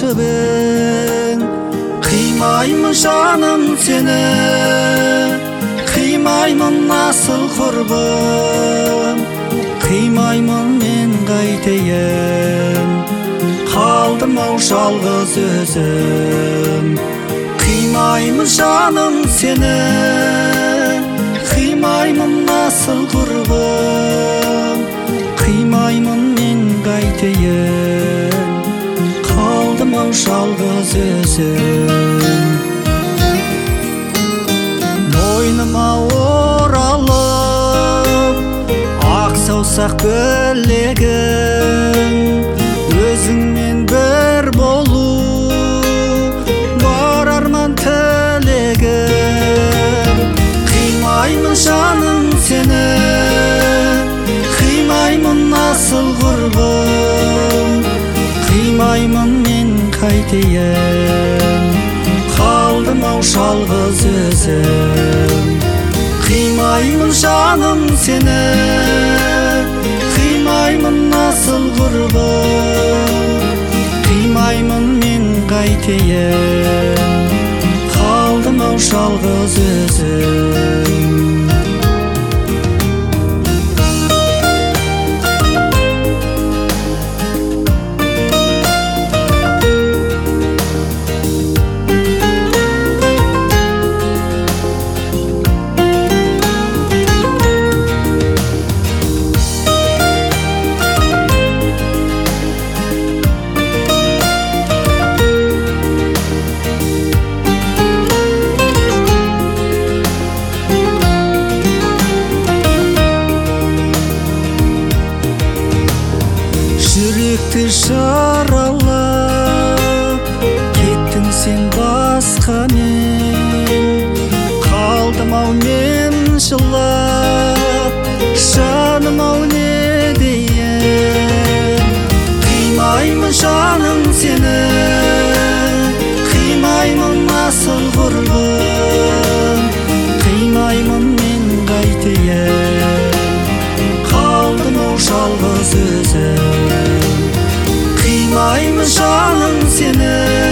ең, қимаймын жаным сені, қимаймын асыл құрбым, қимаймын мен қайтейін, қалдым-ау жалғыз өзім. Қимаймын жаным сені, қимаймын асыл құрбым, қимаймын мен қайтейін, қалдым-ау жалғыз өзім. Мойныма оралып ақ саусақ білегің, өзіңмен бір болу бар арман тілегім. Қимаймын жаным сені, қимаймын асыл құрбым, қимаймын мен қайтейін, қалдым-ау жалғыз өзім. Қимаймын жаным сені, қимаймын асыл құрбым, қимаймын мен қайтейін, қалдым-ау жалғыз өзім. Жүректі жаралап кеттің сен басқамен, қалдым-ау мен жылап, жаным-ау не дейін. Қимаймын жаным сені, қимаймын асыл құрбым, қимаймын мен қайтейін, қалдым-ау жалғыз өзім. Қимаймын жаным сені,